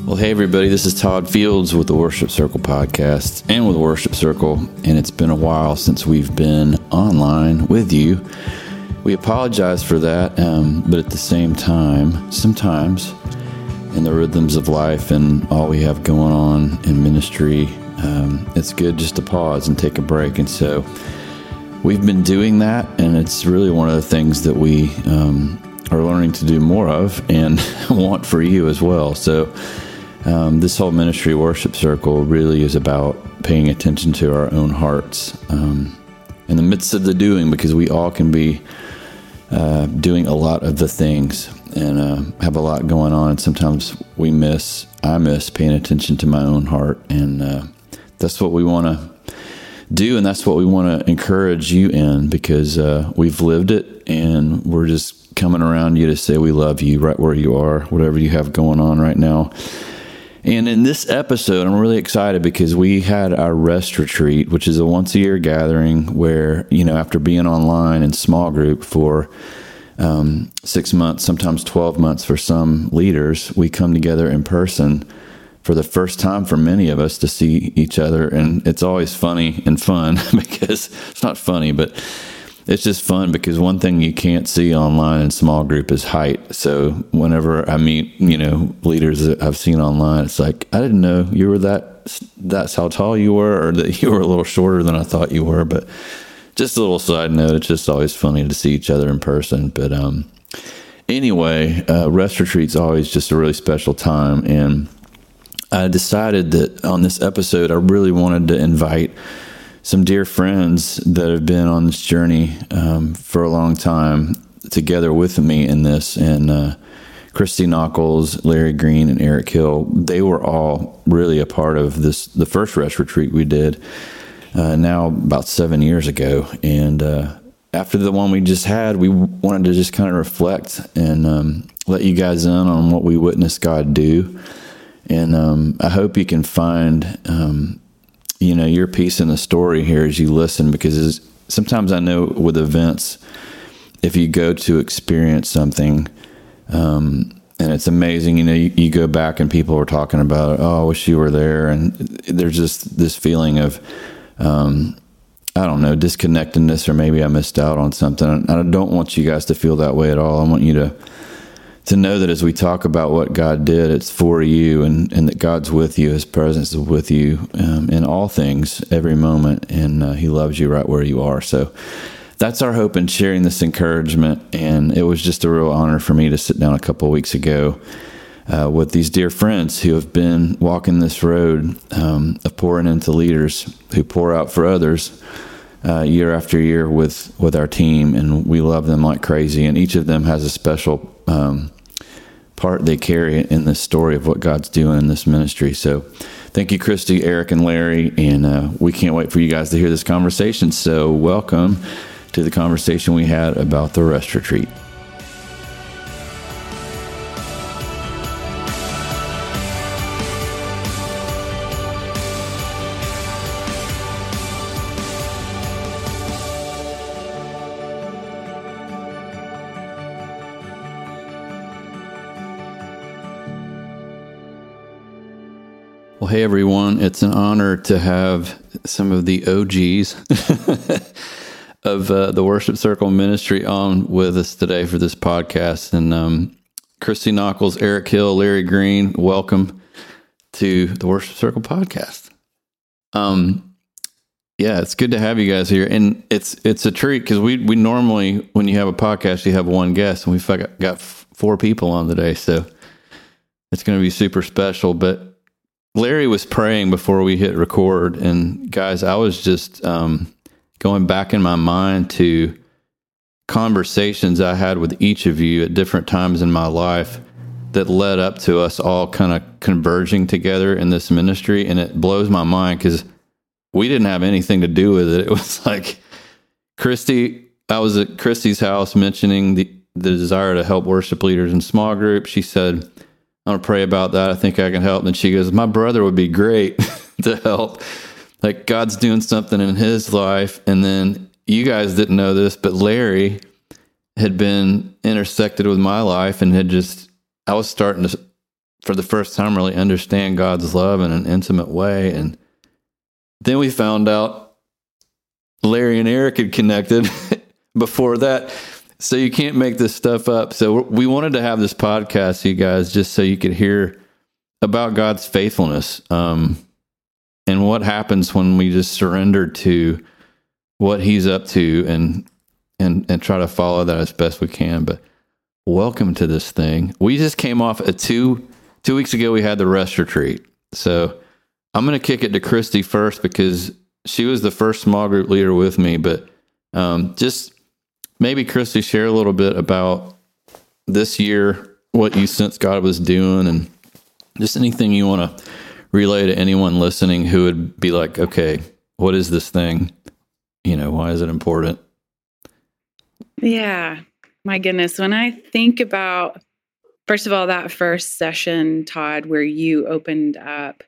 Well, hey everybody, this is Todd Fields with the Worship Circle podcast and with Worship Circle, and it's been a while since we've been online with you. We apologize for that, but at the same time, sometimes in the rhythms of life and all we have going on in ministry, it's good just to pause and take a break. And so we've been doing that, and it's really one of the things that we are learning to do more of and want for you as well. So this whole ministry Worship Circle really is about paying attention to our own hearts in the midst of the doing, because we all can be doing a lot of the things and have a lot going on. And sometimes I miss paying attention to my own heart. And that's what we want to do. And that's what we want to encourage you in, because we've lived it, and we're just coming around you to say we love you right where you are, whatever you have going on right now. And in this episode, I'm really excited because we had our Rest Retreat, which is a once-a-year gathering where, after being online in small group for 6 months, sometimes 12 months for some leaders, we come together in person for the first time for many of us to see each other. And it's always funny and fun because it's not funny, but it's just fun because one thing you can't see online in small group is height. So whenever I meet, leaders that I've seen online, it's like, I didn't know you were that's how tall you were, or that you were a little shorter than I thought you were. But just a little side note, it's just always funny to see each other in person. But anyway, Rest Retreat's always just a really special time. And I decided that on this episode, I really wanted to invite some dear friends that have been on this journey for a long time together with me in this. And Christy Nockels, Larry Green, and Eric Hill, they were all really a part of the first Rest Retreat we did now about 7 years ago. And after the one we just had, we wanted to just kind of reflect and let you guys in on what we witnessed God do. And I hope you can find your piece in the story here as you listen, because sometimes I know with events, if you go to experience something, and it's amazing, you go back and people are talking about, oh, I wish you were there. And there's just this feeling of, I don't know, disconnectedness, or maybe I missed out on something. And I don't want you guys to feel that way at all. I want you to know that as we talk about what God did, it's for you, and that God's with you. His presence is with you in all things, every moment, and He loves you right where you are. So that's our hope in sharing this encouragement. And it was just a real honor for me to sit down a couple of weeks ago with these dear friends who have been walking this road of pouring into leaders who pour out for others year after year with our team. And we love them like crazy. And each of them has a special part they carry in this story of what God's doing in this ministry. So thank you, Christy, Eric, and Larry, and we can't wait for you guys to hear this conversation. So welcome to the conversation we had about the Rest Retreat. Well, hey everyone, it's an honor to have some of the OGs of the Worship Circle ministry on with us today for this podcast. And Christy Nockels, Eric Hill, Larry Green, welcome to the Worship Circle podcast. Yeah, it's good to have you guys here. And it's a treat because we normally, when you have a podcast, you have one guest, and we've got 4 people on today. So it's going to be super special. But Larry was praying before we hit record, and guys, I was just going back in my mind to conversations I had with each of you at different times in my life that led up to us all kind of converging together in this ministry. And it blows my mind because we didn't have anything to do with it. It was like I was at Christy's house mentioning the desire to help worship leaders in small groups. She said, I want to pray about that. I think I can help. And she goes, my brother would be great to help. Like, God's doing something in his life. And then you guys didn't know this, but Larry had been intersected with my life and I was starting to for the first time, really understand God's love in an intimate way. And then we found out Larry and Eric had connected before that. So you can't make this stuff up. So we wanted to have this podcast, you guys, just so you could hear about God's faithfulness, and what happens when we just surrender to what He's up to and try to follow that as best we can. But welcome to this thing. We just came off a two weeks ago. We had the rest retreat. So I'm going to kick it to Christy first because she was the first small group leader with me. But just maybe Christy, share a little bit about this year, what you sense God was doing, and just anything you want to relay to anyone listening who would be like, okay, what is this thing? Why is it important? Yeah, my goodness. When I think about, first of all, that first session, Todd, where you opened up,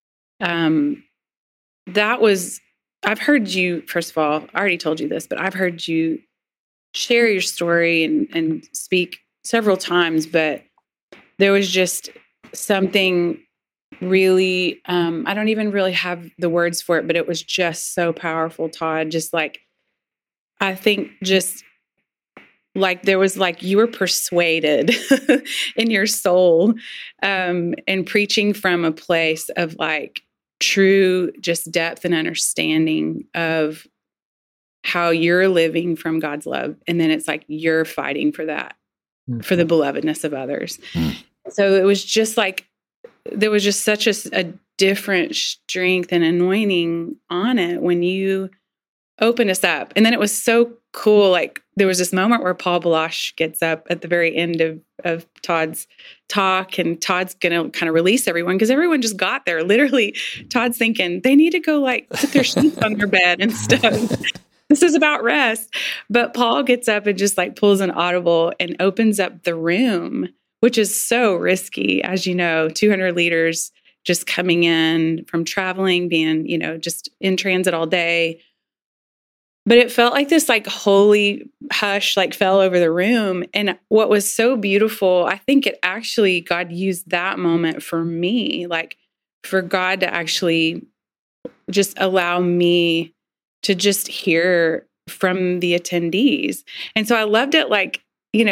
that was, I've heard you, first of all, I already told you this, but I've heard you share your story and speak several times, but there was just something really, I don't even really have the words for it, but it was just so powerful, Todd. Just like, I think just like there was like you were persuaded in your soul, and preaching from a place of like true just depth and understanding of how you're living from God's love. And then it's like you're fighting for that, for the belovedness of others. So it was just like, there was just such a different strength and anointing on it when you opened us up. And then it was so cool. Like there was this moment where Paul Balash gets up at the very end of Todd's talk, and Todd's going to kind of release everyone because everyone just got there. Literally, Todd's thinking they need to go like put their sheets on their bed and stuff. This is about rest. But Paul gets up and just like pulls an audible and opens up the room, which is so risky. As you know, 200 leaders just coming in from traveling, being, just in transit all day. But it felt like this like holy hush like fell over the room. And what was so beautiful, I think it actually, God used that moment for me, like for God to actually just allow me to just hear from the attendees. And so I loved it. Like,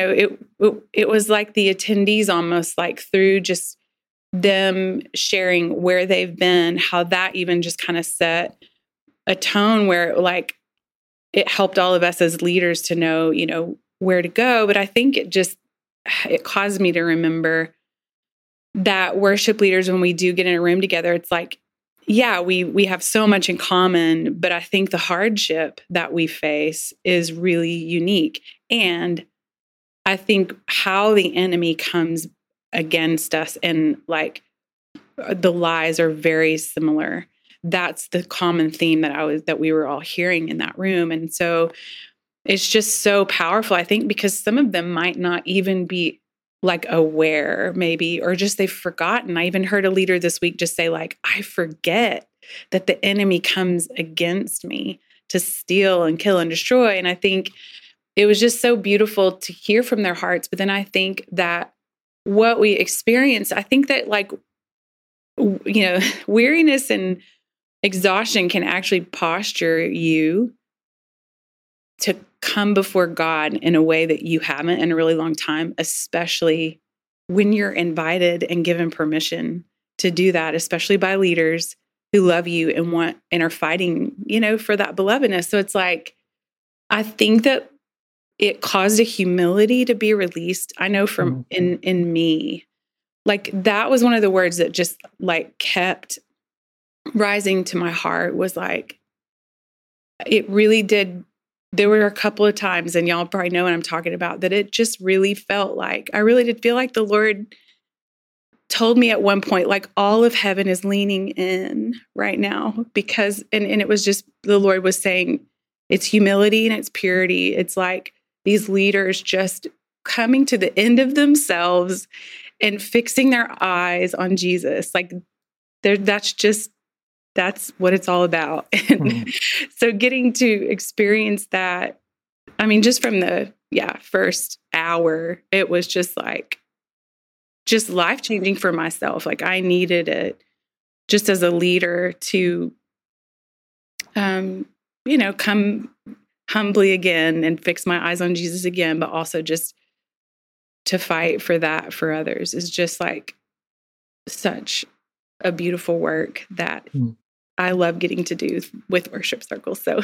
it was like the attendees almost like through just them sharing where they've been, how that even just kind of set a tone where like it helped all of us as leaders to know, where to go. But I think it caused me to remember that worship leaders, when we do get in a room together, it's like, yeah, we have so much in common, but I think the hardship that we face is really unique. And I think how the enemy comes against us and like the lies are very similar. That's the common theme that we were all hearing in that room. And so it's just so powerful, I think, because some of them might not even be like aware maybe, or just they've forgotten. I even heard a leader this week just say like, I forget that the enemy comes against me to steal and kill and destroy. And I think it was just so beautiful to hear from their hearts. But then I think that what we experience, I think that like, weariness and exhaustion can actually posture you to come before God in a way that you haven't in a really long time, especially when you're invited and given permission to do that, especially by leaders who love you and want and are fighting, for that belovedness. So it's like, I think that it caused a humility to be released. I know from in me, like that was one of the words that just like kept rising to my heart, was like, it really did. There were a couple of times, and y'all probably know what I'm talking about, that it just really felt like, I really did feel like the Lord told me at one point, like all of heaven is leaning in right now because, and it was just, the Lord was saying, it's humility and it's purity. It's like these leaders just coming to the end of themselves and fixing their eyes on Jesus. Like that's what it's all about. And so getting to experience that, I mean, just from the first hour, it was just like, just life-changing for myself. Like I needed it just as a leader to, come humbly again and fix my eyes on Jesus again, but also just to fight for that for others is just like such a beautiful work that I love getting to do with Worship Circle. So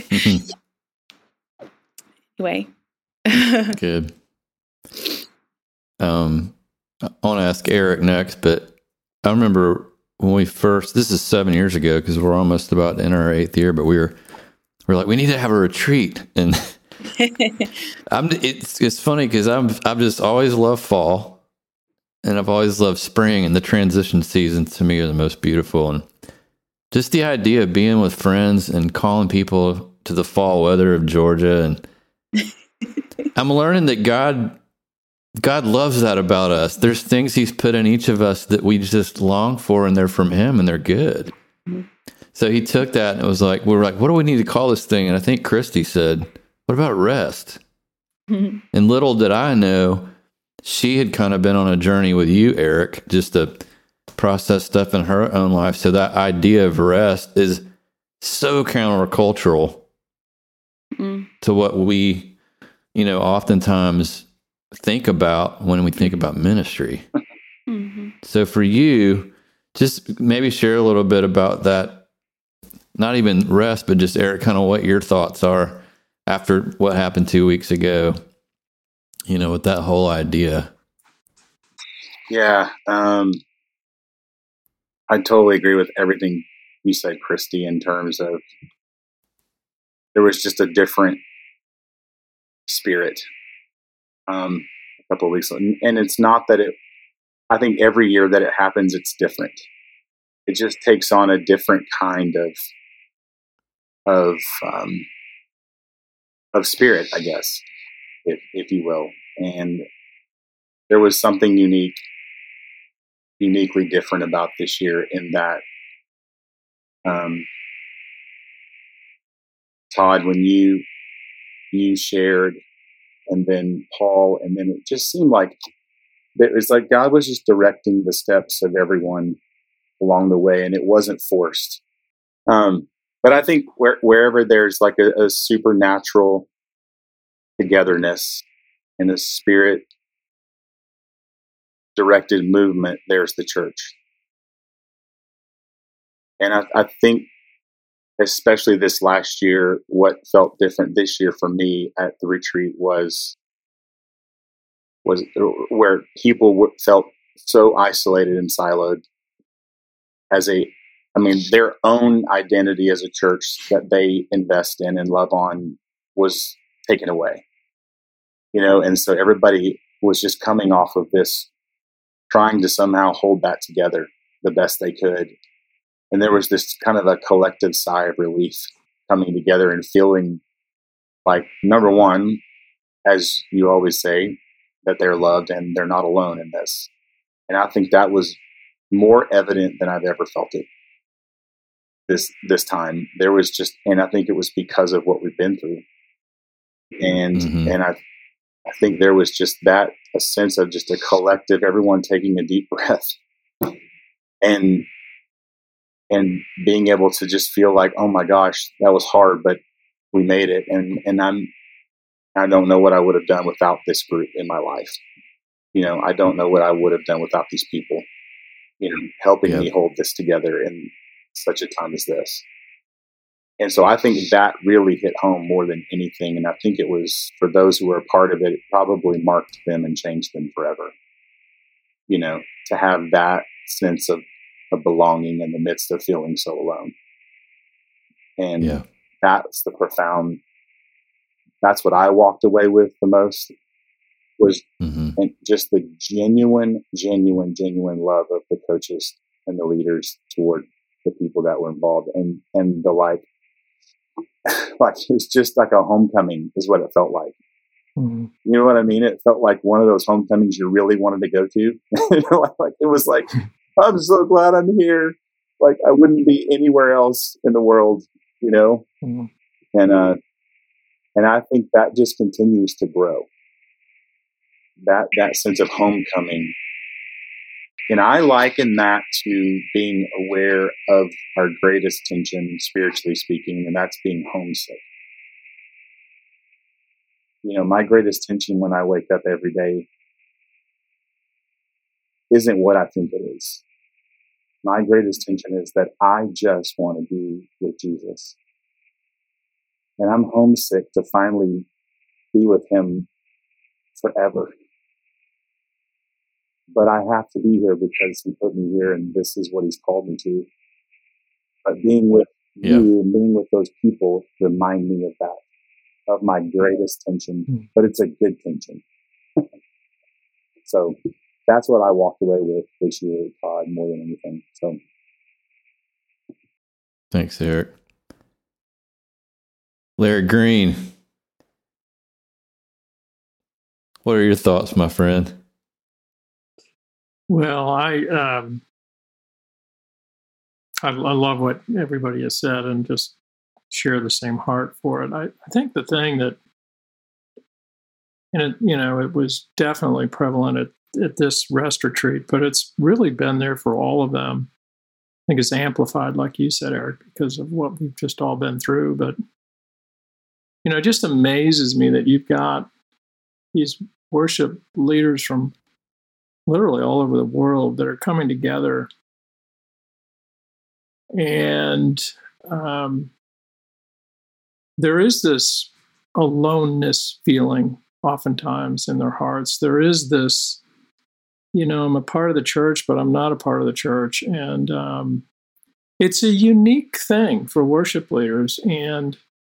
anyway. Good. I want to ask Eric next, but I remember when this is 7 years ago, because we're almost about to enter our 8th year, but we're like, we need to have a retreat. And it's funny because I've just always loved fall, and I've always loved spring, and the transition seasons to me are the most beautiful. And just the idea of being with friends and calling people to the fall weather of Georgia. And I'm learning that God loves that about us. There's things he's put in each of us that we just long for, and they're from him, and they're good. Mm-hmm. So he took that and it was like, we're like, what do we need to call this thing? And I think Christy said, what about rest? Mm-hmm. And little did I know, she had kind of been on a journey with you, Eric, just to process stuff in her own life. So that idea of rest is so countercultural to what we, oftentimes think about when we think about ministry. Mm-hmm. So for you, just maybe share a little bit about that, not even rest, but just Eric, kind of what your thoughts are after what happened 2 weeks ago, with that whole idea. Yeah. I totally agree with everything you said, Christy, in terms of there was just a different spirit a couple of weeks ago. And it's not that I think every year that it happens, it's different. It just takes on a different kind of spirit, I guess, if you will. And there was something uniquely different about this year in that, Todd, when you shared, and then Paul, and then it just seemed like it was like God was just directing the steps of everyone along the way, and it wasn't forced. But I think wherever there's like a supernatural togetherness and a spirit directed movement, there's the church. And I think, especially this last year, what felt different this year for me at the retreat was where people felt so isolated and siloed their own identity as a church that they invest in and love on was taken away, and so everybody was just coming off of this, trying to somehow hold that together the best they could. And there was this kind of a collective sigh of relief coming together and feeling like, number one, as you always say, that they're loved and they're not alone in this. And I think that was more evident than I've ever felt it this time. There was just, and I think it was because of what we've been through. And I think there was just a sense of just a collective, everyone taking a deep breath and being able to just feel like, oh my gosh, that was hard, but we made it. And I don't know what I would have done without this group in my life. I don't know what I would have done without these people, helping me hold this together in such a time as this. And so I think that really hit home more than anything. And I think it was, for those who were a part of it, it probably marked them and changed them forever. To have that sense of belonging in the midst of feeling so alone. And that's that's what I walked away with the most, was and just the genuine love of the coaches and the leaders toward the people that were involved. And the like it's just like a homecoming is what it felt like. Mm-hmm. You know what I mean? It felt like one of those homecomings you really wanted to go to. Like it was like, I'm so glad I'm here. Like I wouldn't be anywhere else in the world, Mm-hmm. And I think that just continues to grow. That sense of homecoming And I liken that to being aware of our greatest tension, spiritually speaking, and that's being homesick. My greatest tension when I wake up every day isn't what I think it is. My greatest tension is that I just want to be with Jesus. And I'm homesick to finally be with him forever. But I have to be here because he put me here and this is what he's called me to. But being with you and being with those people remind me of that, of my greatest tension. But it's a good tension. So that's what I walked away with this year, Todd, more than anything. So thanks, Eric. Larry Green, what are your thoughts, my friend? Well, I love what everybody has said and just share the same heart for it. I think the thing that, and it was definitely prevalent at this rest retreat, but it's really been there for all of them. I think it's amplified, like you said, Eric, because of what we've just all been through. But, it just amazes me that you've got these worship leaders from literally all over the world that are coming together. And there is this aloneness feeling oftentimes in their hearts. There is this, I'm a part of the church, but I'm not a part of the church. And it's a unique thing for worship leaders. And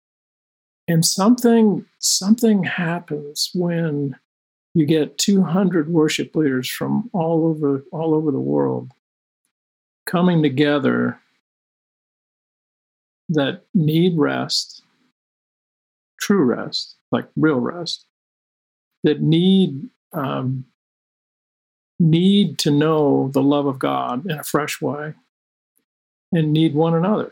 something happens when you get 200 worship leaders from all over the world coming together that need rest, true rest, like real rest, that need to know the love of God in a fresh way and need one another.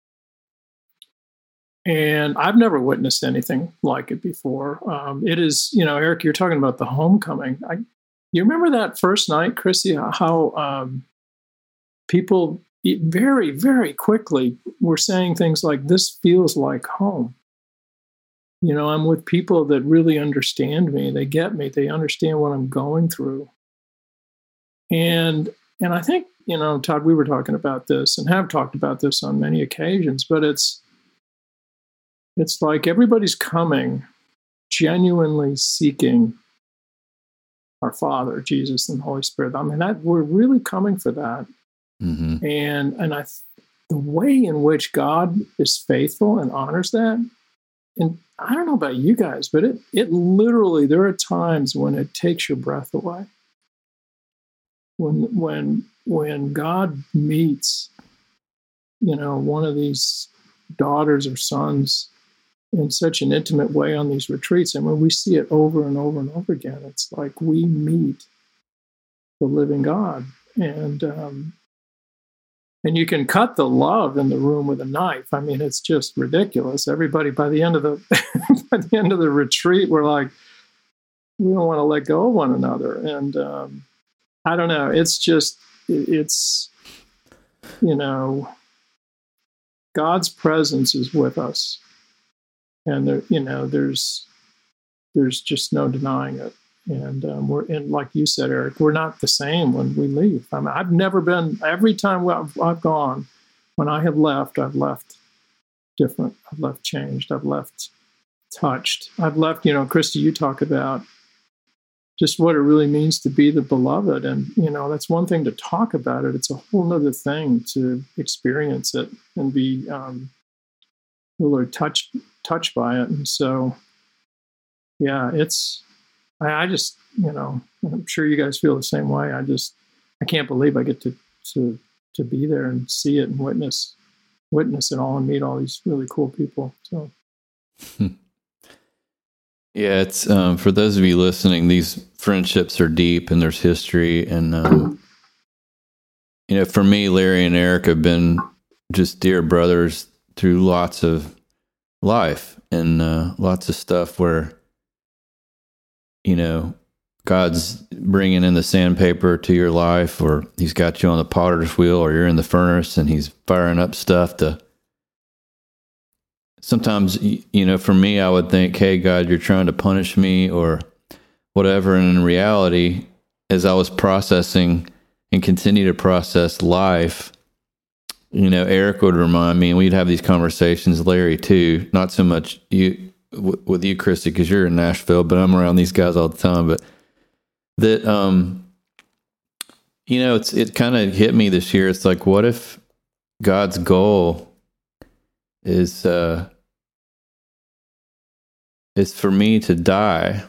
And I've never witnessed anything like it before. It is, Eric, you're talking about the homecoming. You remember that first night, Chrissy, how people very, very quickly were saying things like, this feels like home. I'm with people that really understand me. They get me. They understand what I'm going through. And I think, Todd, we were talking about this and have talked about this on many occasions, but it's like everybody's coming, genuinely seeking our Father, Jesus, and the Holy Spirit. I mean, we're really coming for that. Mm-hmm. And the way in which God is faithful and honors that, and I don't know about you guys, but it literally, there are times when it takes your breath away. When God meets, one of these daughters or sons in such an intimate way on these retreats, and when we see it over and over and over again, it's like we meet the living God. And you can cut the love in the room with a knife. I mean, it's just ridiculous. Everybody, by the end of the retreat, we're like, we don't want to let go of one another. And I don't know. It's God's presence is with us, and there's just no denying it. And like you said, Eric, we're not the same when we leave. I mean, I've never been. Every time I've gone, when I have left, I've left different. I've left changed. I've left touched. I've left. Christy, you talk about just what it really means to be the beloved, and that's one thing to talk about it. It's a whole other thing to experience it and be really touched by it. And so, yeah, it's. I just, I'm sure you guys feel the same way. I can't believe I get to be there and see it and witness it all and meet all these really cool people. So, yeah, it's for those of you listening, these friendships are deep and there's history. And for me, Larry and Eric have been just dear brothers through lots of life and lots of stuff where. God's bringing in the sandpaper to your life, or he's got you on the potter's wheel, or you're in the furnace and he's firing up stuff to... Sometimes, for me, I would think, hey, God, you're trying to punish me or whatever. And in reality, as I was processing and continue to process life, Eric would remind me, and we'd have these conversations, Larry too, not so much with you, Christy, because you're in Nashville, but I'm around these guys all the time. But that, it kind of hit me this year. It's like, what if God's goal is for me to die,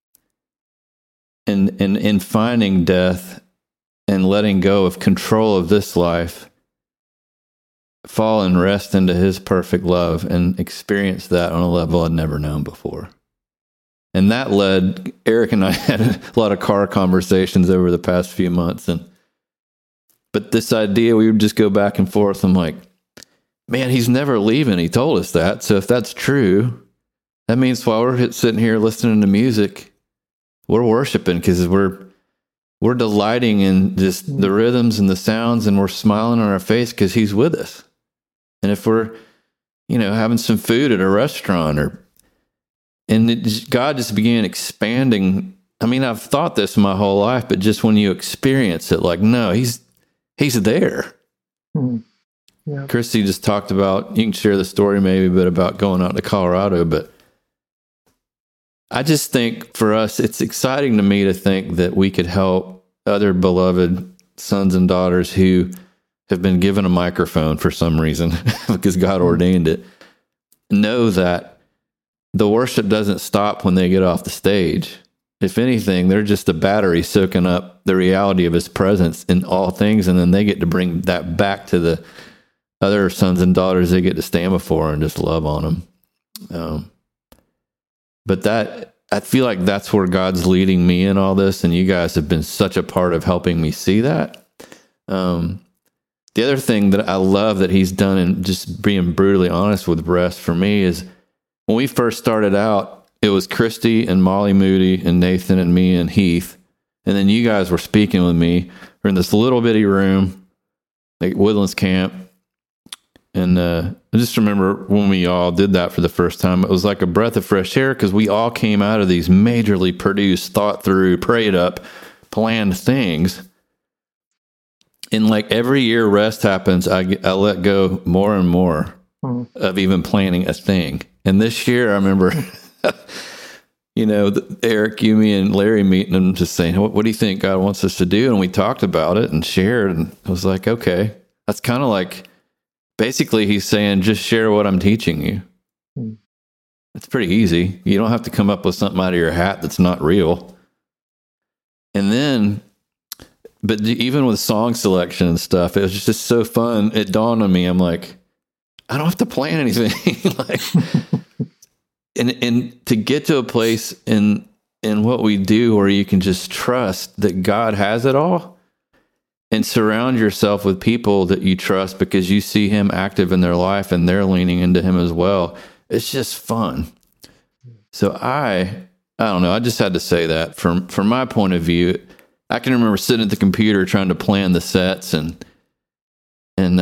and in finding death and letting go of control of this life, fall and rest into his perfect love and experience that on a level I'd never known before. And that led, Eric and I had a lot of car conversations over the past few months. But this idea, we would just go back and forth. I'm like, man, he's never leaving. He told us that. So if that's true, that means while we're sitting here listening to music, we're worshiping, because we're delighting in just the rhythms and the sounds, and we're smiling on our face because he's with us. And if we're, having some food at a restaurant, God just began expanding. I mean, I've thought this my whole life, but just when you experience it, like, no, he's there. Yeah. Christy just talked about, you can share the story maybe, but about going out to Colorado. But I just think for us, it's exciting to me to think that we could help other beloved sons and daughters who have been given a microphone for some reason, because God ordained it, know that the worship doesn't stop when they get off the stage. If anything, they're just a battery soaking up the reality of his presence in all things, and then they get to bring that back to the other sons and daughters they get to stand before and just love on them. But I feel like that's where God's leading me in all this, and you guys have been such a part of helping me see that. The other thing that I love that he's done, and just being brutally honest with Rest for me, is when we first started out, it was Christy and Molly Moody and Nathan and me and Heath. And then you guys were speaking with me. We're in this little bitty room, like Woodlands Camp. And I just remember when we all did that for the first time, it was like a breath of fresh air, because we all came out of these majorly produced, thought through, prayed up, planned things. And like every year Rest happens, I let go more and more of even planning a thing. And this year, I remember, Eric, you, me, and Larry meeting and just saying, what do you think God wants us to do? And we talked about it and shared, and I was like, okay, that's kind of like, basically he's saying, just share what I'm teaching you. It's pretty easy. You don't have to come up with something out of your hat that's not real. And then, but even with song selection and stuff, it was just so fun. It dawned on me, I'm like, I don't have to plan anything. And to get to a place in what we do where you can just trust that God has it all, and surround yourself with people that you trust because you see him active in their life and they're leaning into him as well. It's just fun. So I don't know. I just had to say that from my point of view. I can remember sitting at the computer trying to plan the sets, and then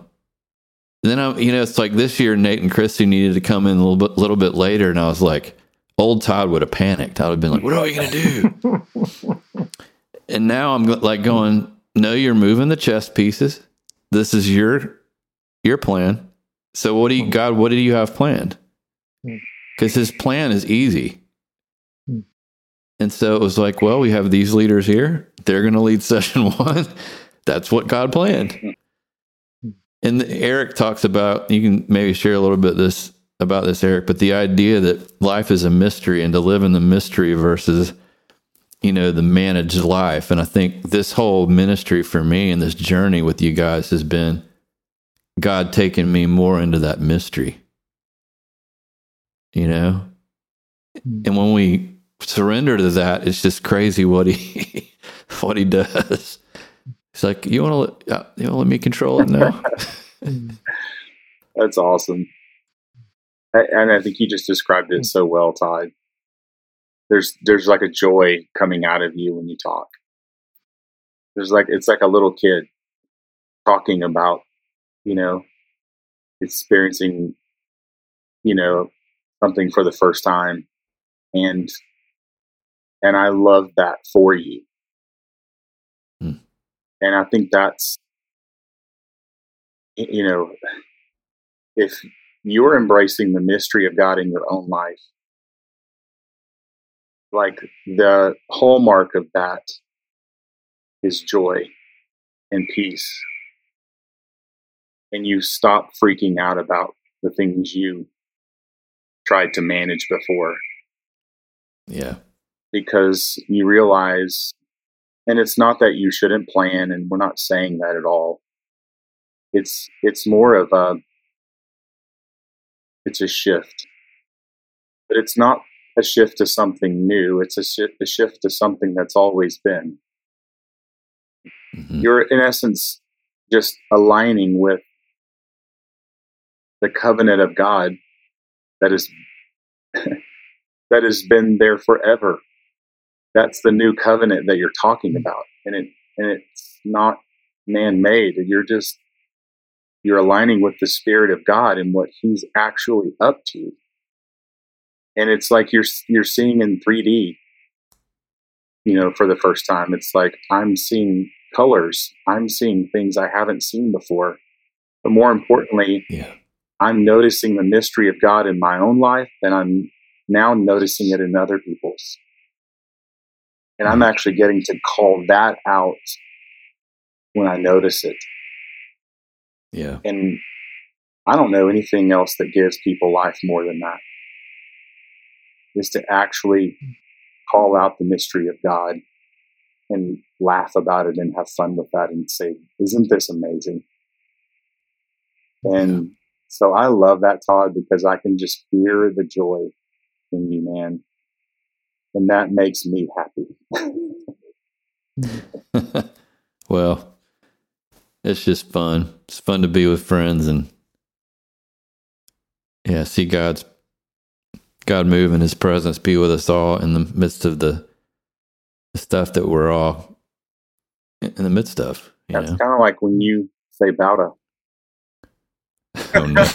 it's like this year Nate and Christy needed to come in a little bit later, and I was like, old Todd would have panicked. I would have been like, what are you going to do? And now I'm like going, no, you're moving the chess pieces. This is your plan. So what do you have planned? Because his plan is easy. And so it was like, well, we have these leaders here. They're going to lead session 1. That's what God planned. And Eric talks about, you can maybe share a little bit about this, Eric, but the idea that life is a mystery and to live in the mystery versus, the managed life. And I think this whole ministry for me and this journey with you guys has been God taking me more into that mystery, And when we surrender to that, it's just crazy what he does. It's like, you want to let me control it now? That's awesome. And I think you just described it so well, Todd. there's like a joy coming out of you when you talk. It's like a little kid talking about, experiencing, something for the first time. And I love that for you. Hmm. And I think that's, if you're embracing the mystery of God in your own life, like the hallmark of that is joy and peace. And you stop freaking out about the things you tried to manage before. Yeah. Because you realize, and it's not that you shouldn't plan, and we're not saying that at all. It's more of it's a shift. But it's not a shift to something new. It's a shift to something that's always been. Mm-hmm. You're, in essence, just aligning with the covenant of God that has been there forever. That's the new covenant that you're talking about, and it's not man-made. You're aligning with the Spirit of God and what He's actually up to, and it's like you're seeing in 3D. For the first time, it's like I'm seeing colors. I'm seeing things I haven't seen before. But more importantly, I'm noticing the mystery of God in my own life, and I'm now noticing it in other people's. And I'm actually getting to call that out when I notice it. Yeah. And I don't know anything else that gives people life more than that. Is to actually call out the mystery of God and laugh about it and have fun with that and say, isn't this amazing? And so I love that, Todd, because I can just hear the joy in you, man. And that makes me happy. Well, it's just fun. It's fun to be with friends and see God move in His presence, be with us all in the midst of the stuff that we're all in the midst of. That's kind of like when you say Bauta. Oh no.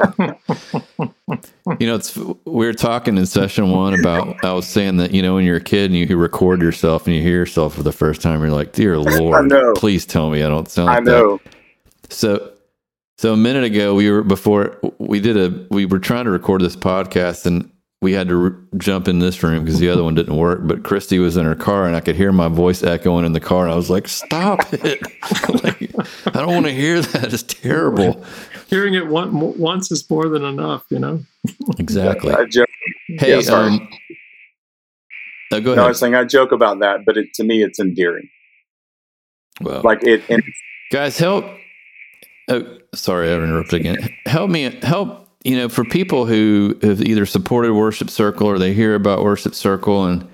We were talking in session 1 about, I was saying that, when you're a kid and you record yourself and you hear yourself for the first time, you're like, dear Lord, please tell me I don't sound like that. So a minute ago we were trying to record this podcast and we had to jump in this room because the other one didn't work, but Christy was in her car and I could hear my voice echoing in the car and I was like, stop it. I don't want to hear that. It's terrible. Hearing it once is more than enough, Exactly. Hey, go ahead. No, I was saying I joke about that, but to me, it's endearing. Well, guys, help. Oh, sorry, I interrupted again. Help. For people who have either supported Worship Circle or they hear about Worship Circle, and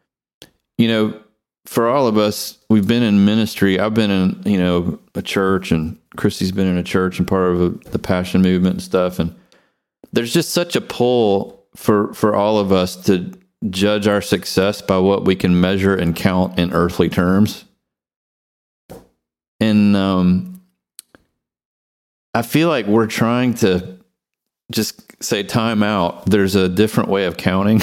for all of us, we've been in ministry. I've been in a church, and Christy's been in a church and part of the Passion Movement and stuff. And there's just such a pull for all of us to judge our success by what we can measure and count in earthly terms. And I feel like we're trying to just say time out. There's a different way of counting.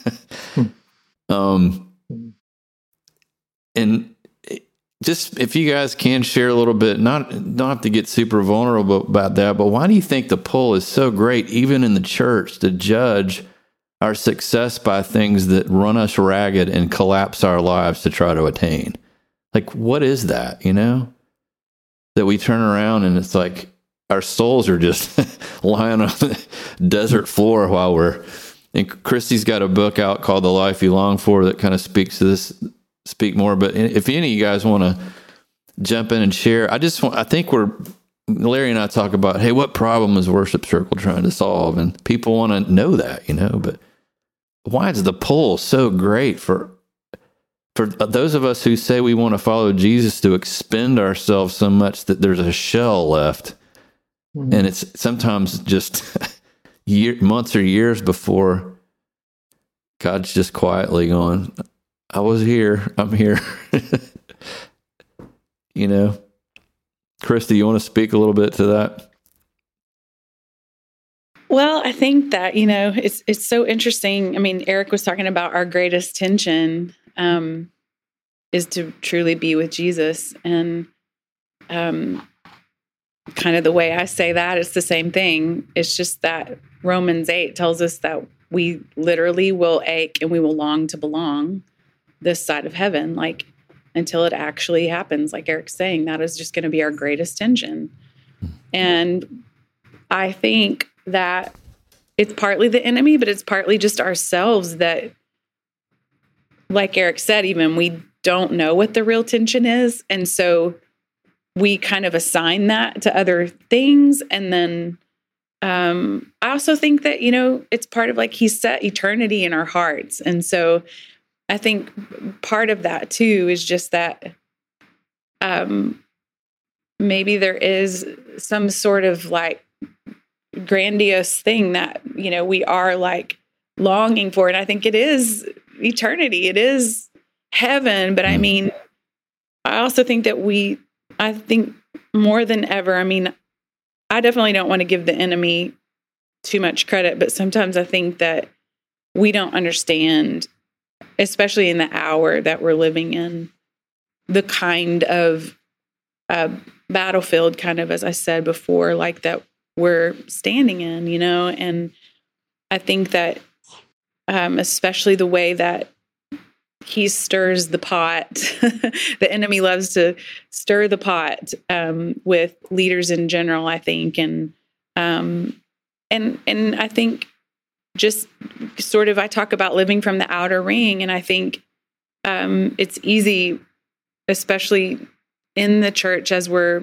And just if you guys can share a little bit, don't have to get super vulnerable about that, but why do you think the pull is so great, even in the church, to judge our success by things that run us ragged and collapse our lives to try to attain? Like, what is that, that we turn around and it's like our souls are just lying on the desert floor while and Christy's got a book out called The Life You Long For that kind of speaks to this, speak more. But if any of you guys want to jump in and share, I think Larry and I talk about, hey, what problem is Worship Circle trying to solve? And people want to know that, but why is the pull so great for those of us who say we want to follow Jesus to expend ourselves so much that there's a shell left? Mm-hmm. And it's sometimes just months or years before God's just quietly going, I was here. I'm here. You know, Christy, you want to speak a little bit to that? Well, I think that, it's so interesting. I mean, Eric was talking about our greatest tension is to truly be with Jesus. And kind of the way I say that, it's the same thing. It's just that Romans 8 tells us that we literally will ache and we will long to belong this side of heaven, like until it actually happens. Like Eric's saying, that is just going to be our greatest tension. And I think that it's partly the enemy, but it's partly just ourselves that, like Eric said, even we don't know what the real tension is. And so we kind of assign that to other things. And then I also think that, it's part of like he set eternity in our hearts. And so I think part of that too is just that maybe there is some sort of like grandiose thing that, we are like longing for. And I think it is eternity. It is heaven. But I mean, I also think that I think more than ever, I mean, I definitely don't want to give the enemy too much credit, but sometimes I think that we don't understand, especially in the hour that we're living in, the kind of battlefield, kind of, as I said before, like that we're standing in, and I think that especially the way that he stirs the pot. The enemy loves to stir the pot with leaders in general, I think. And I think just sort of, I talk about living from the outer ring. And I think it's easy, especially in the church as we're,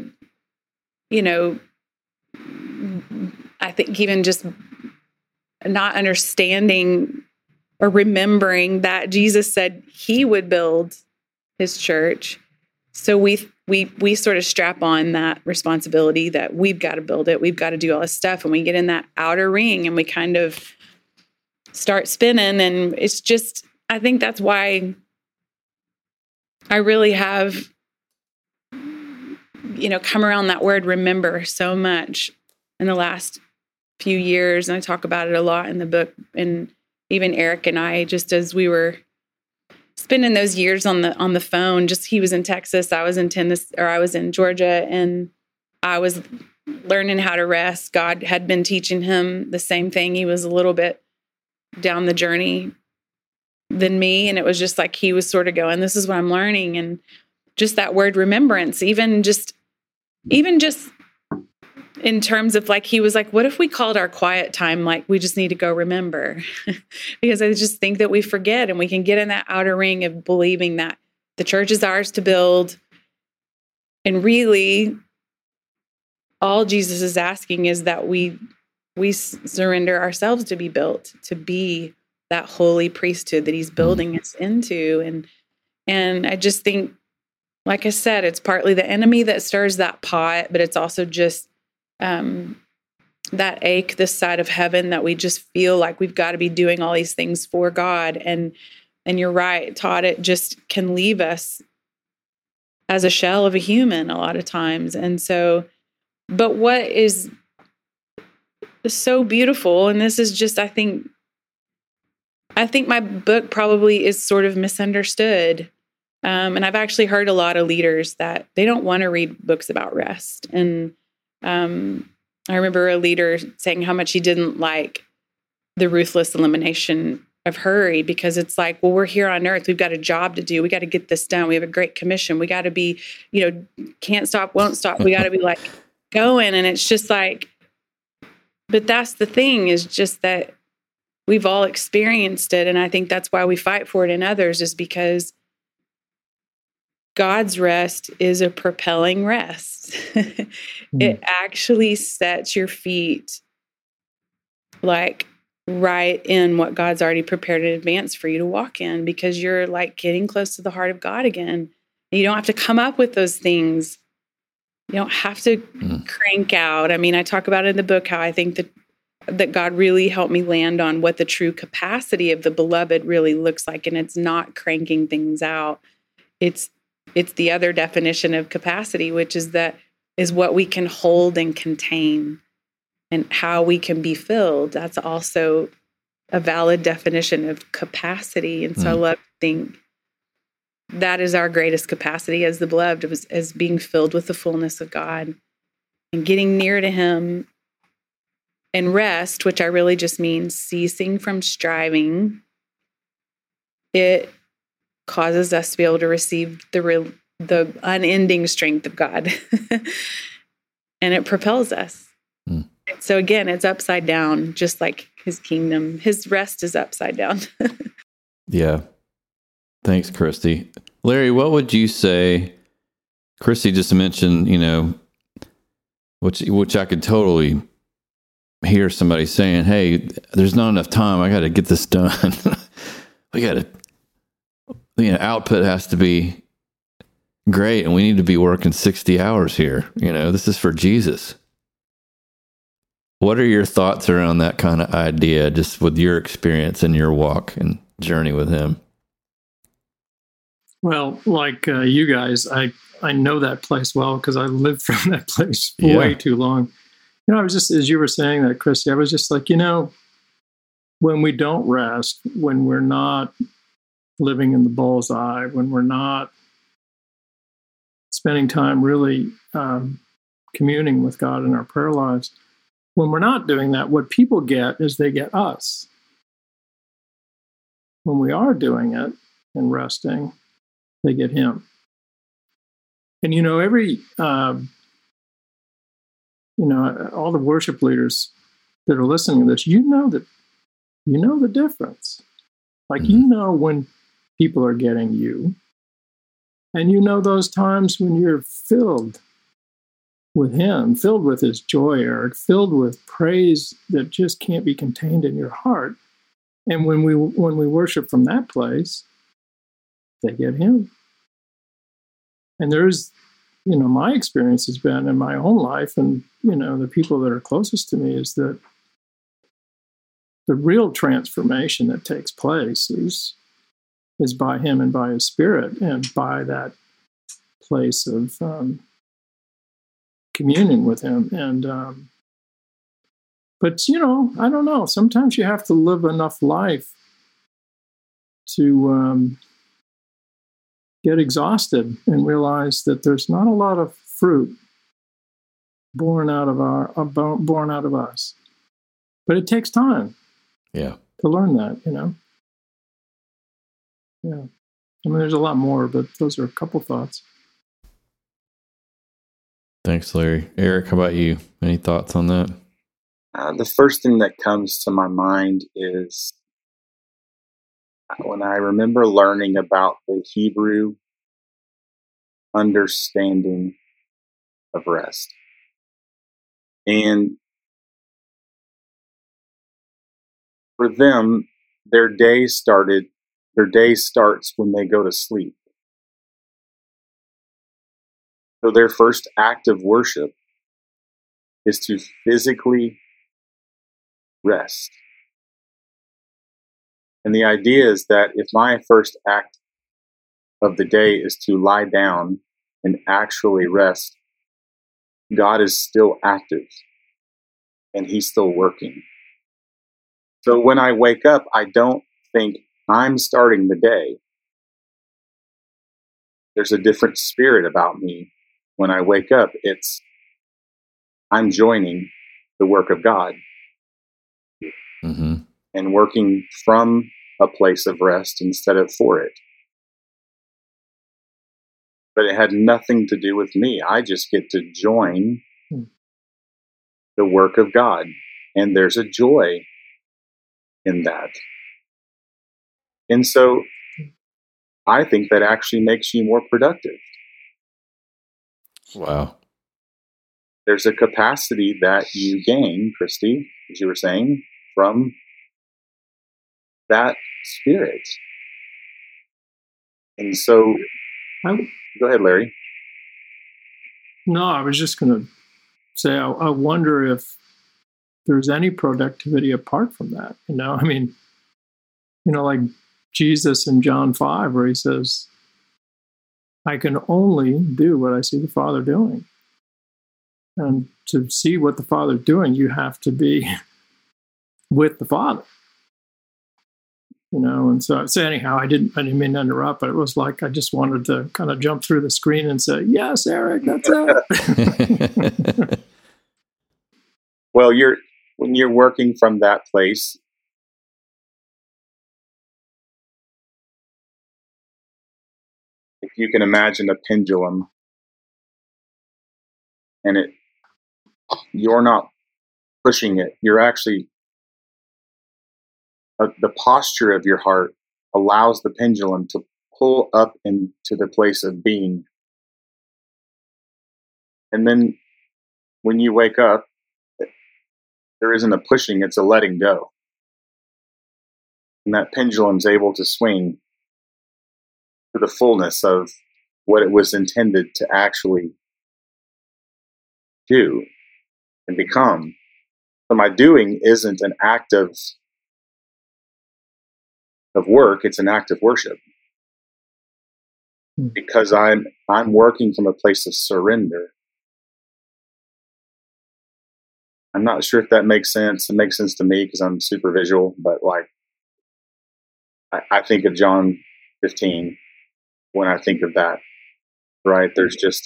I think even just not understanding or remembering that Jesus said he would build his church. So we sort of strap on that responsibility that we've got to build it. We've got to do all this stuff. And we get in that outer ring and we kind of start spinning. And it's just, I think that's why I really have, come around that word remember so much in the last few years. And I talk about it a lot in the book. And even Eric and I, just as we were spending those years on the phone, just he was in Texas, I was in Tennessee, or I was in Georgia, and I was learning how to rest. God had been teaching him the same thing. He was a little bit down the journey than me, and it was just like he was sort of going, "This is what I'm learning," and just that word remembrance, even just in terms of like, he was like, what if we called our quiet time like we just need to go remember? Because I just think that we forget, and we can get in that outer ring of believing that the church is ours to build. And really, all Jesus is asking is that we surrender ourselves to be built, to be that holy priesthood that he's building us into. And I just think, like I said, it's partly the enemy that stirs that pot, but it's also just that ache this side of heaven that we just feel like we've got to be doing all these things for God. And you're right, Todd, it just can leave us as a shell of a human a lot of times. And so, but what is so beautiful, and this is just, I think my book probably is sort of misunderstood. And I've actually heard a lot of leaders that they don't want to read books about rest. And I remember a leader saying how much he didn't like the ruthless elimination of hurry, because it's like, well, we're here on earth. We've got a job to do. We got to get this done. We have a great commission. We got to be, can't stop, won't stop. We got to be like going. And it's just like, but that's the thing, is just that we've all experienced it. And I think that's why we fight for it in others, is because God's rest is a propelling rest. It actually sets your feet like right in what God's already prepared in advance for you to walk in, because you're like getting close to the heart of God again. You don't have to come up with those things. You don't have to crank out. I mean, I talk about in the book how I think that that God really helped me land on what the true capacity of the beloved really looks like. And it's not cranking things out. It's the other definition of capacity, which is what we can hold and contain, and how we can be filled. That's also a valid definition of capacity. And so I love to think that is our greatest capacity as the beloved, as being filled with the fullness of God and getting near to him. And rest, which I really just mean ceasing from striving, it causes us to be able to receive the unending strength of God. And it propels us. So again, it's upside down, just like his kingdom. His rest is upside down. Yeah. Thanks, Christy. Larry, what would you say? Christy just mentioned, which I could totally hear somebody saying, hey, there's not enough time. I got to get this done. We got to, output has to be great, and we need to be working 60 hours here. This is for Jesus. What are your thoughts around that kind of idea, just with your experience and your walk and journey with him? Well, like you guys, I know that place well because I lived from that place for way too long. I was just, as you were saying that, Christy, I was just like, when we don't rest, when we're not living in the bullseye, when we're not spending time really communing with God in our prayer lives, when we're not doing that, what people get is they get us. When we are doing it and resting, they get him. And, all the worship leaders that are listening to this, the difference. Like, when people are getting you, and those times when you're filled with him, filled with his joy, Eric, filled with praise that just can't be contained in your heart. And when we worship from that place, they get him. And there's, my experience has been in my own life, and, the people that are closest to me, is that the real transformation that takes place is by him and by his Spirit, and by that place of communion with him. And but I don't know, sometimes you have to live enough life to get exhausted and realize that there's not a lot of fruit born out of us. But it takes time. Yeah. To learn that, Yeah. I mean, there's a lot more, but those are a couple thoughts. Thanks, Larry. Eric, how about you? Any thoughts on that? The first thing that comes to my mind is when I remember learning about the Hebrew understanding of rest. And for them, their day starts when they go to sleep. So their first act of worship is to physically rest. And the idea is that if my first act of the day is to lie down and actually rest, God is still active and he's still working. So when I wake up, I don't think I'm starting the day. There's a different spirit about me. When I wake up, I'm joining the work of God. Mm-hmm. And working from a place of rest instead of for it. But it had nothing to do with me. I just get to join the work of God. And there's a joy in that. And so I think that actually makes you more productive. Wow. There's a capacity that you gain, Christy, as you were saying, from that spirit. And so, go ahead, Larry. No, I was just going to say, I wonder if there's any productivity apart from that. I mean, like Jesus in John 5, where he says, I can only do what I see the Father doing. And to see what the Father's doing, you have to be with the Father. And so anyhow, I didn't mean to interrupt, but it was like I just wanted to kind of jump through the screen and say, yes, Eric, that's it. Well, when you're working from that place, if you can imagine a pendulum, and you're not pushing it, you're actually, the posture of your heart allows the pendulum to pull up into the place of being. And then when you wake up, there isn't a pushing, it's a letting go. And that pendulum's able to swing to the fullness of what it was intended to actually do and become. So my doing isn't an act of work, it's an act of worship. Because I'm working from a place of surrender. I'm not sure if that makes sense. It makes sense to me because I'm super visual, but like I think of John 15 when I think of that, right? There's just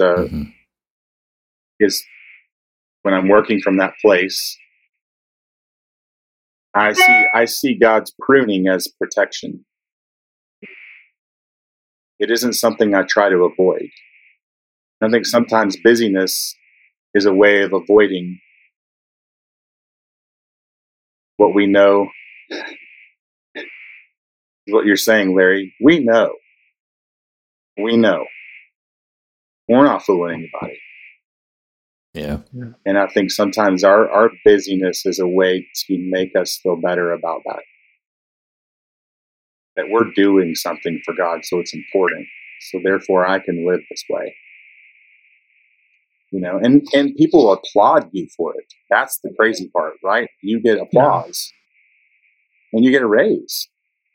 when I'm working from that place, I see God's pruning as protection. It isn't something I try to avoid. I think sometimes busyness is a way of avoiding what we know. What you're saying, Larry, we know. We're not fooling anybody. Yeah. And I think sometimes our busyness is a way to make us feel better about that we're doing something for God, so it's important. So therefore I can live this way. And people applaud you for it. That's the crazy part, right? You get applause and you get a raise.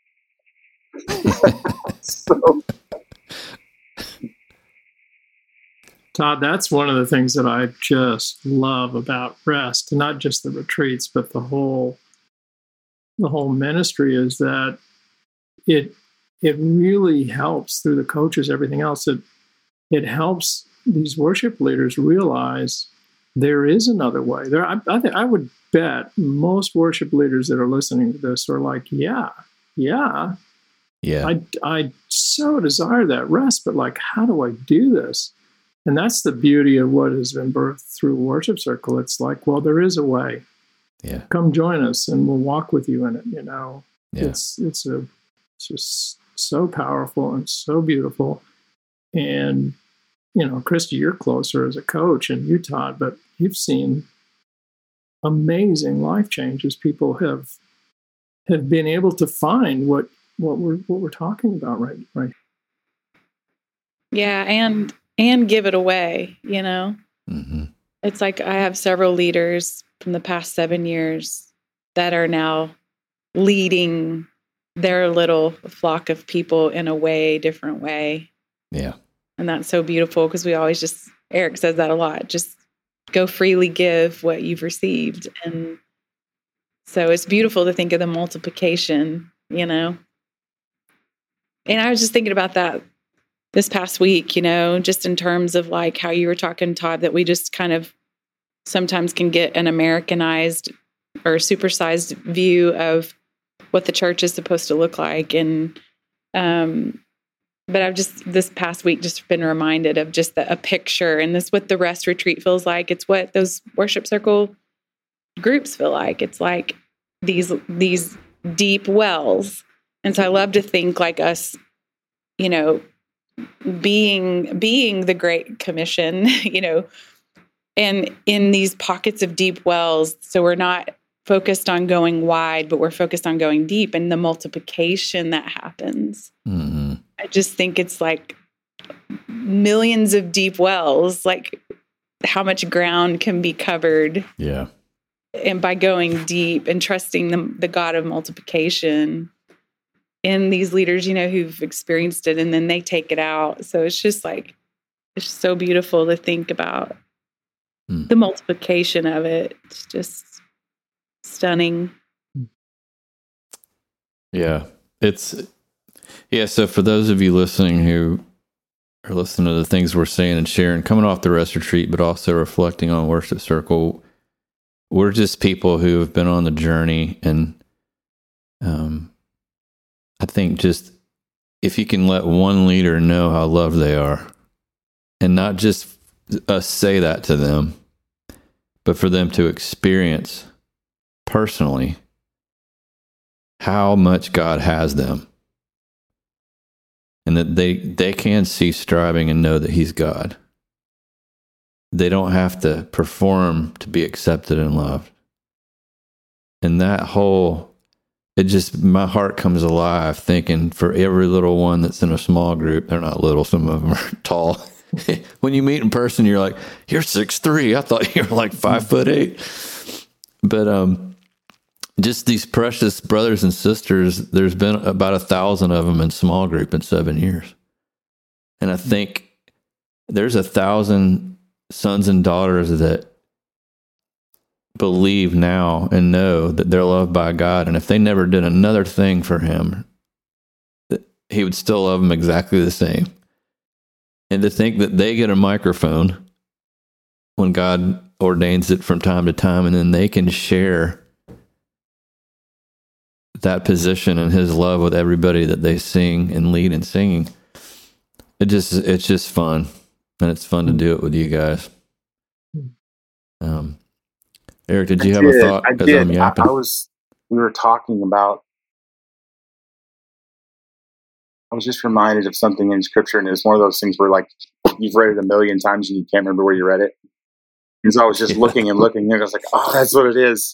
So, Todd, that's one of the things that I just love about Rest, not just the retreats, but the whole ministry, is that it really helps through the coaches, everything else. It helps these worship leaders realize there is another way. I would bet most worship leaders that are listening to this are like, yeah. I so desire that rest, but like, how do I do this? And that's the beauty of what has been birthed through Worship Circle. It's like, well, there is a way. Yeah. Come join us and we'll walk with you in it, Yeah. It's just so powerful and so beautiful. And, Christy, you're closer as a coach, and you, Todd, but you've seen amazing life changes. People have been able to find what we're talking about, right? Yeah, and give it away, Mm-hmm. It's like I have several leaders from the past 7 years that are now leading their little flock of people in a different way. Yeah. And that's so beautiful because we always Eric says that a lot, just go freely give what you've received. And so it's beautiful to think of the multiplication, And I was just thinking about that this past week, just in terms of like how you were talking, Todd, that we just kind of sometimes can get an Americanized or supersized view of what the church is supposed to look like. And, but I've just this past week just been reminded of just a picture, and this what the Rest Retreat feels like. It's what those Worship Circle groups feel like. It's like these deep wells. And so I love to think like us, being the Great Commission, and in these pockets of deep wells. So we're not focused on going wide, but we're focused on going deep, and the multiplication that happens. Mm-hmm. I just think it's like millions of deep wells, like how much ground can be covered. Yeah. and by going deep and trusting the God of multiplication in these leaders, who've experienced it, and then they take it out. So it's just like, it's so beautiful to think about the multiplication of it. It's just stunning. Yeah. So for those of you listening who are listening to the things we're saying and sharing, coming off the Rest Retreat, but also reflecting on Worship Circle, we're just people who have been on the journey. And I think just if you can let one leader know how loved they are, and not just us say that to them, but for them to experience personally how much God has them, and that they can see striving and know that He's God. They don't have to perform to be accepted and loved. And that my heart comes alive thinking for every little one that's in a small group. They're not little, some of them are tall. When you meet in person, you're like, you're 6'3". I thought you were like 5'8". But just these precious brothers and sisters, there's been about 1,000 of them in small group in 7 years. And I think there's 1,000 sons and daughters that believe now and know that they're loved by God. And if they never did another thing for Him, that He would still love them exactly the same. And to think that they get a microphone when God ordains it from time to time, and then they can share that position and His love with everybody that they sing and lead in singing. It's just fun, and it's fun to do it with you guys. Eric, did you have a thought? I did. We were talking about, I was just reminded of something in Scripture, and it's one of those things where, like, you've read it a million times and you can't remember where you read it. And so I was just looking and looking, and I was like, oh, that's what it is.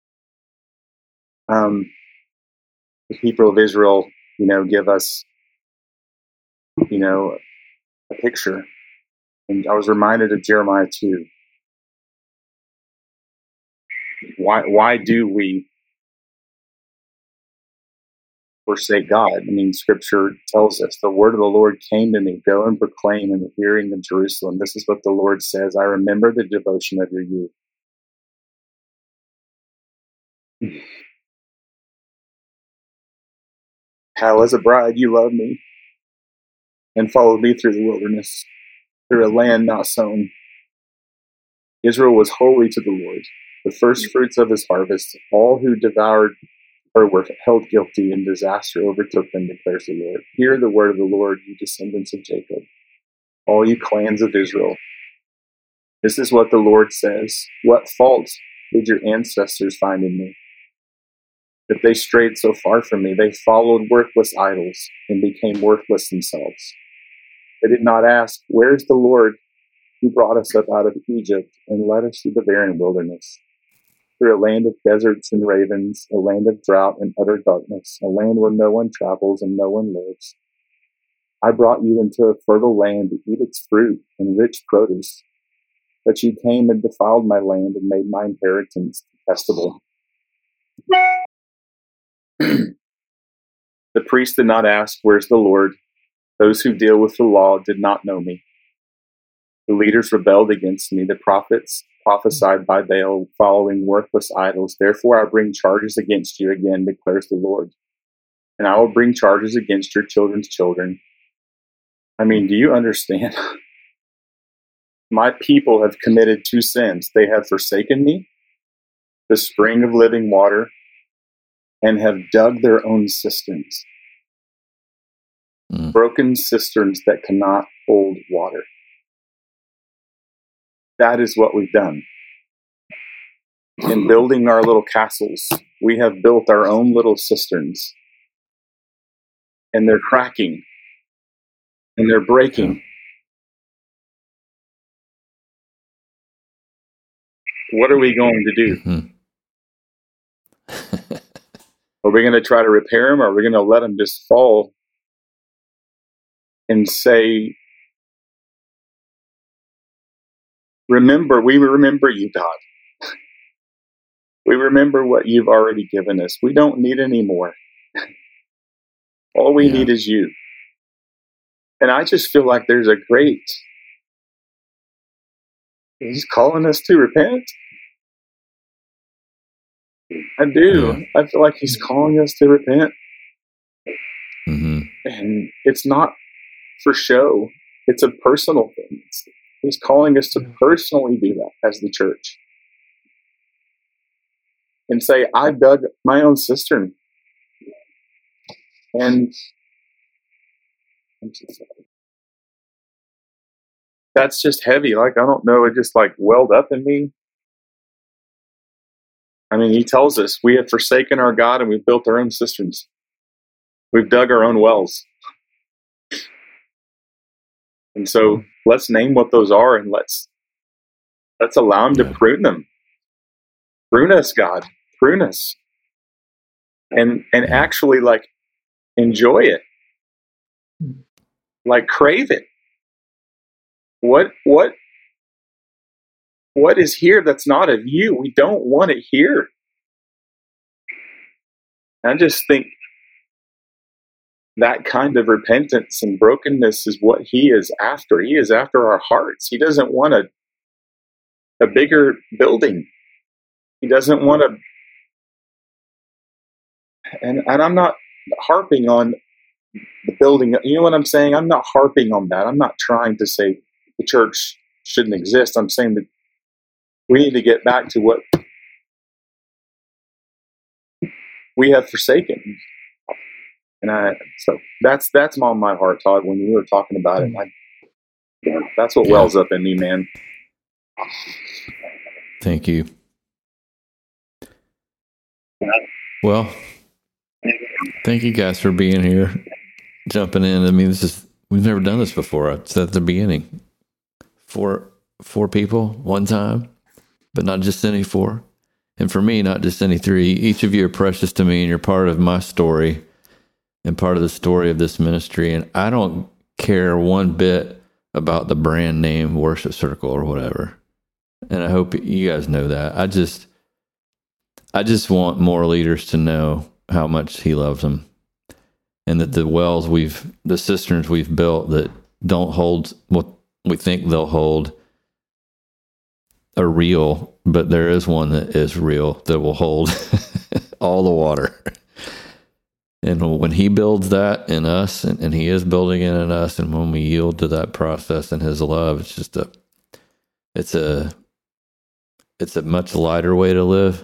The people of Israel, give us, a picture. And I was reminded of Jeremiah 2. Why do we forsake God? I mean, Scripture tells us, the word of the Lord came to me, go and proclaim in the hearing of Jerusalem. This is what the Lord says, I remember the devotion of your youth. How as a bride you loved me and followed me through the wilderness, through a land not sown. Israel was holy to the Lord, the first fruits of his harvest. All who devoured her were held guilty, and disaster overtook them, declares the Lord. Hear the word of the Lord, you descendants of Jacob, all you clans of Israel. This is what the Lord says. What fault did your ancestors find in me, that they strayed so far from me? They followed worthless idols and became worthless themselves. They did not ask, where is the Lord who brought us up out of Egypt and led us through the barren wilderness, through a land of deserts and ravens, a land of drought and utter darkness, a land where no one travels and no one lives. I brought you into a fertile land to eat its fruit and rich produce, but you came and defiled my land and made my inheritance detestable. The priests did not ask, where's the Lord? Those who deal with the law did not know me. The leaders rebelled against me. The prophets prophesied by Baal, following worthless idols. Therefore I bring charges against you again, declares the Lord. And I will bring charges against your children's children. I mean, do you understand? My people have committed 2 sins. They have forsaken me, the spring of living water, and have dug their own cisterns. Broken cisterns that cannot hold water. That is what we've done. In building our little castles, we have built our own little cisterns. And they're cracking. And they're breaking. What are we going to do? Are we going to try to repair them, or are we going to let them just fall and say, we remember you, God. We remember what you've already given us. We don't need any more. All we need is you. And I just feel like there's a great, he's calling us to repent. I do. Yeah. I feel like he's calling us to repent. Mm-hmm. And it's not for show. It's a personal thing. He's calling us to personally do that as the church. And say, I dug my own cistern. And that's just heavy. Like, I don't know, it just like welled up in me. I mean, he tells us we have forsaken our God and we've built our own cisterns. We've dug our own wells. And so let's name what those are and let's allow him to prune them. Prune us, God. Prune us. And actually like enjoy it. Like crave it. What is here that's not of you? We don't want it here. I just think that kind of repentance and brokenness is what he is after. He is after our hearts. He doesn't want a bigger building. He doesn't want to. And I'm not harping on the building. You know what I'm saying? I'm not harping on that. I'm not trying to say the church shouldn't exist. I'm saying that we need to get back to what we have forsaken. And so that's on my heart, Todd, when you were talking about it. That's what wells up in me, man. Thank you. Well, thank you guys for being here, jumping in. I mean, we've never done this before. I said at the beginning, four people, one time, but not just any four. And for me, not just any three. Each of you are precious to me, and you're part of my story and part of the story of this ministry. And I don't care one bit about the brand name Worship Circle or whatever. And I hope you guys know that. I just want more leaders to know how much he loves them, and that the cisterns we've built that don't hold what we think they'll hold are real, but there is one that is real that will hold all the water. And when he builds that in us, and he is building it in us, and when we yield to that process and his love, it's a much lighter way to live.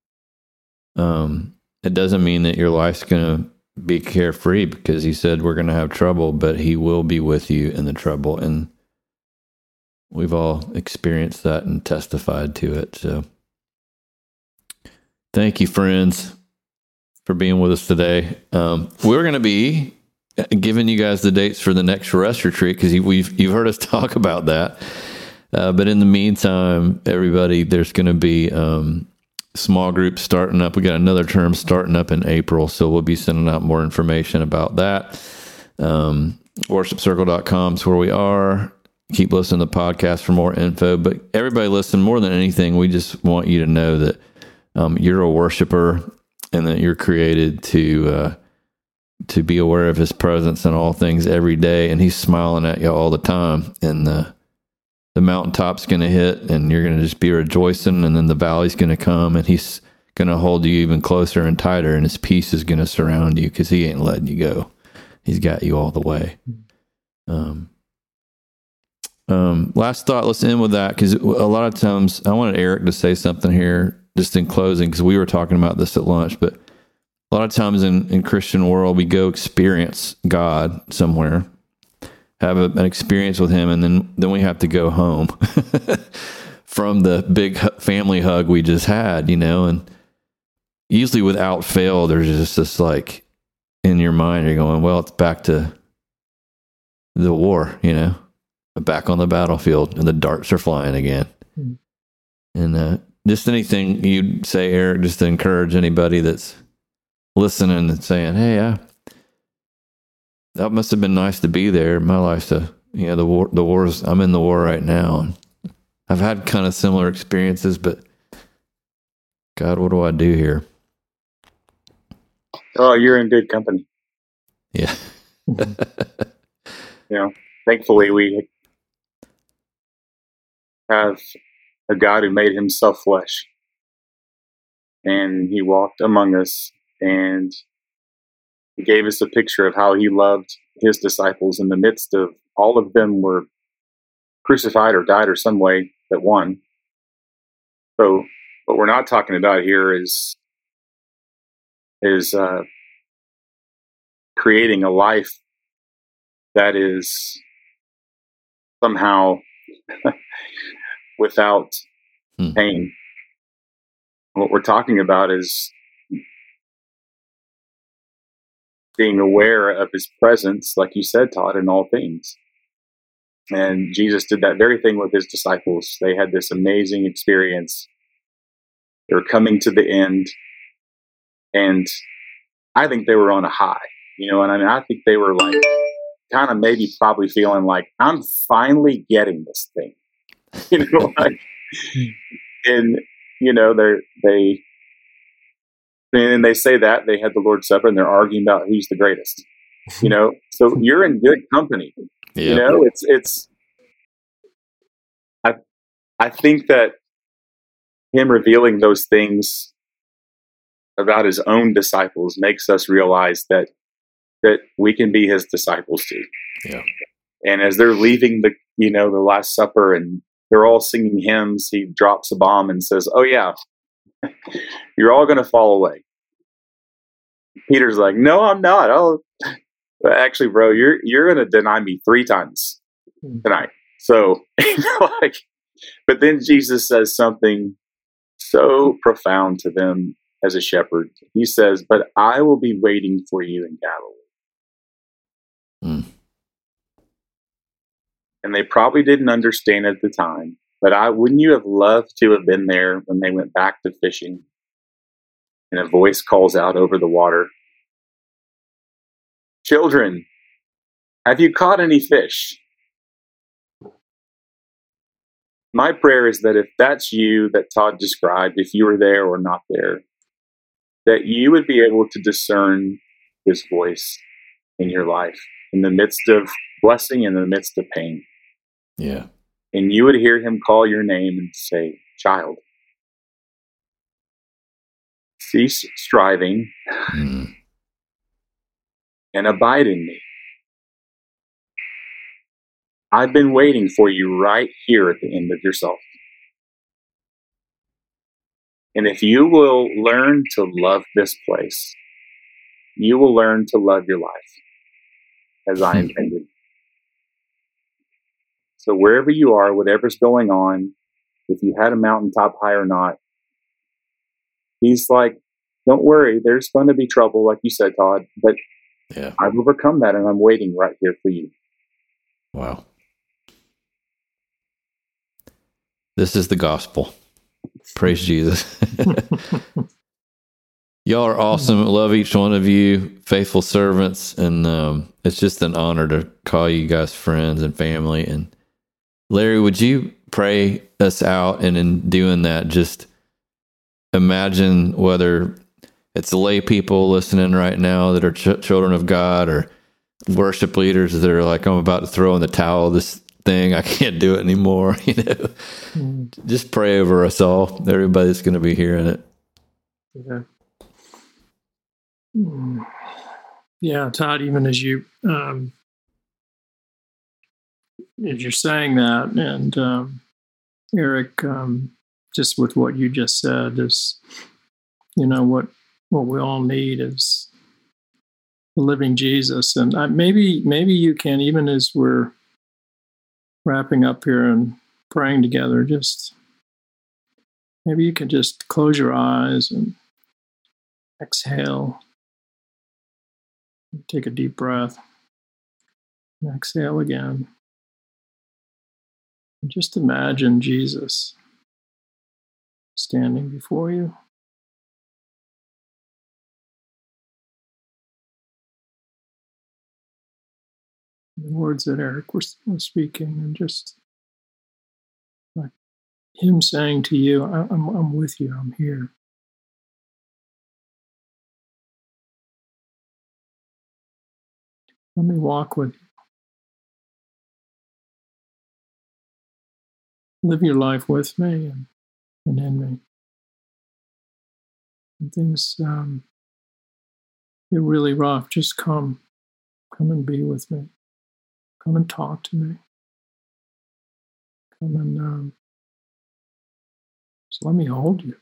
It doesn't mean that your life's going to be carefree, because he said we're going to have trouble, but he will be with you in the trouble. And we've all experienced that and testified to it. So thank you, friends, for being with us today. We're going to be giving you guys the dates for the next Rest Retreat, because you've heard us talk about that. But in the meantime, everybody, there's going to be small groups starting up. We got another term starting up in April, so we'll be sending out more information about that. Worshipcircle.com is where we are. Keep listening to the podcast for more info. But everybody listen, more than anything, we just want you to know that you're a worshiper, and that you're created to be aware of his presence in all things every day. And he's smiling at you all the time. And the mountaintop's going to hit, and you're going to just be rejoicing, and then the valley's going to come, and he's going to hold you even closer and tighter, and his peace is going to surround you, because he ain't letting you go. He's got you all the way. Last thought, let's end with that, because a lot of times I wanted Eric to say something here just in closing, because we were talking about this at lunch, but a lot of times in Christian world, we go experience God somewhere, have an experience with him, and then we have to go home from the big family hug we just had, and usually without fail, there's just this, like, in your mind, you're going, well, it's back to the war, back on the battlefield, and the darts are flying again. And just anything you'd say, Eric, just to encourage anybody that's listening and saying, hey, that must have been nice to be there. My life's the war's, I'm in the war right now. And I've had kind of similar experiences, but God, what do I do here? Oh, you're in good company. Yeah. Thankfully, we have a God who made himself flesh, and he walked among us, and he gave us a picture of how he loved his disciples in the midst of all of them were crucified or died or some way but one. So what we're not talking about here is creating a life that is somehow without pain. What we're talking about is being aware of his presence, like you said, Todd, in all things. And Jesus did that very thing with his disciples. They had this amazing experience. They were coming to the end, and I think they were on a high, and I think they were like kind of maybe probably feeling like, I'm finally getting this thing, and they say that they had the Lord's Supper and they're arguing about who's the greatest, so you're in good company. Yeah. I think that him revealing those things about his own disciples makes us realize that we can be his disciples too. Yeah. And as they're leaving the Last Supper and they're all singing hymns, he drops a bomb and says, "Oh yeah, you're all going to fall away." Peter's like, "No, I'm not. Actually, bro, you're going to deny me 3 times tonight." So, but then Jesus says something so profound to them as a shepherd. He says, "But I will be waiting for you in Galilee." And they probably didn't understand at the time, but wouldn't you have loved to have been there when they went back to fishing and a voice calls out over the water, "Children, have you caught any fish?" My prayer is that if that's you that Todd described, if you were there or not there, that you would be able to discern his voice in your life, in the midst of blessing, in the midst of pain. Yeah. And you would hear him call your name and say, "Child, cease striving and abide in me. I've been waiting for you right here at the end of yourself." And if you will learn to love this place, you will learn to love your life as I intended. So wherever you are, whatever's going on, if you had a mountaintop high or not, he's like, "Don't worry, there's going to be trouble," like you said, Todd, but yeah, I've overcome that and I'm waiting right here for you. Wow. This is the gospel. Praise Jesus. Y'all are awesome. Love each one of you, faithful servants. And it's just an honor to call you guys friends and family. And Larry, would you pray us out? And in doing that, just imagine whether it's lay people listening right now that are children of God, or worship leaders that are like, "I'm about to throw in the towel, this thing, I can't do it anymore." Just pray over us all, everybody's going to be hearing it. Yeah, Todd, even as you're saying that, and Eric, just with what you just said, is what we all need is the living Jesus. And maybe you can, even as we're wrapping up here and praying together, just maybe you can just close your eyes and exhale. Take a deep breath. And exhale again. And just imagine Jesus standing before you. The words that Eric was speaking, and just like him saying to you, I'm with you, I'm here. Let me walk with you. Live your life with me and in me. When things get really rough, just come and be with me. Come and talk to me. Come and just let me hold you.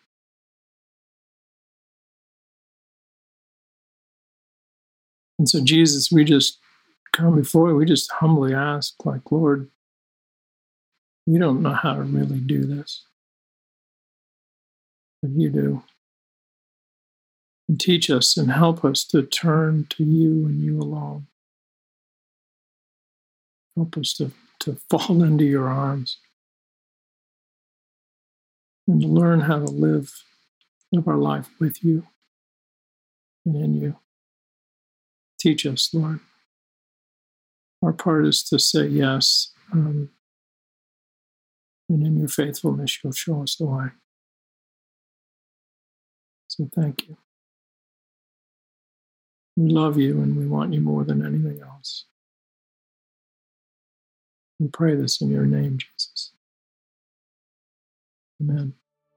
And so, Jesus, we just come before you. We just humbly ask, like, Lord, we don't know how to really do this, but you do. And teach us and help us to turn to you and you alone. Help us to fall into your arms and to learn how to live our life with you and in you. Teach us, Lord. Our part is to say yes, and in your faithfulness, you'll show us the way. So thank you. We love you and we want you more than anything else. We pray this in your name, Jesus. Amen.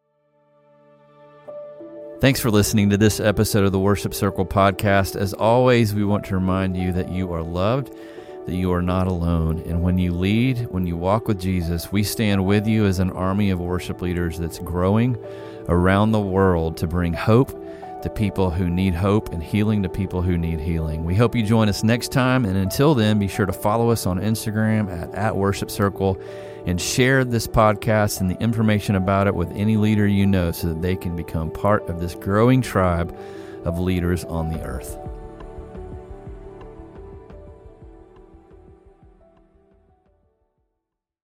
Thanks for listening to this episode of the Worship Circle podcast. As always, we want to remind you that you are loved, that you are not alone. And when you lead, when you walk with Jesus, we stand with you as an army of worship leaders that's growing around the world to bring hope to people who need hope and healing to people who need healing. We hope you join us next time. And until then, be sure to follow us on Instagram at Worship Circle and share this podcast and the information about it with any leader you know so that they can become part of this growing tribe of leaders on the earth.